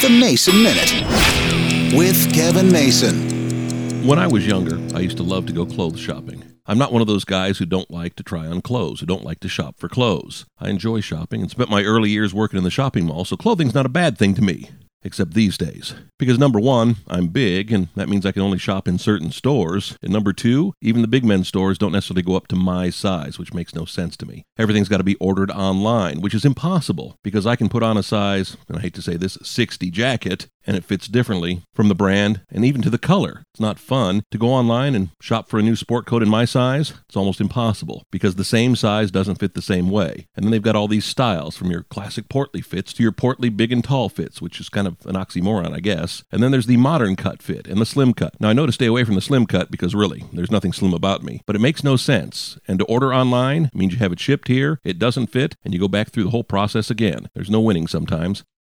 The Mason Minute with Kevin Mason. When I was younger, I used to love to go clothes shopping. I'm not one of those guys who don't like to try on clothes, who don't like to shop for clothes. I enjoy shopping and spent my early years working in the shopping mall, so clothing's not a bad thing to me. Except these days. Because number one, I'm big, and that means I can only shop in certain stores. And number two, even the big men's stores don't necessarily go up to my size, which makes no sense to me. Everything's got to be ordered online, which is impossible, because I can put on a size, and I hate to say this, 60 jacket, and it fits differently from the brand and even to the color. It's not fun to go online and shop for a new sport coat in my size. It's almost impossible, because the same size doesn't fit the same way. And then they've got all these styles, from your classic portly fits to your portly big and tall fits, which is kind of an oxymoron, I guess. And then there's the modern cut fit and the slim cut. Now, I know to stay away from the slim cut because really, there's nothing slim about me. But it makes no sense. And to order online means you have it shipped here, it doesn't fit, and you go back through the whole process again. There's no winning sometimes.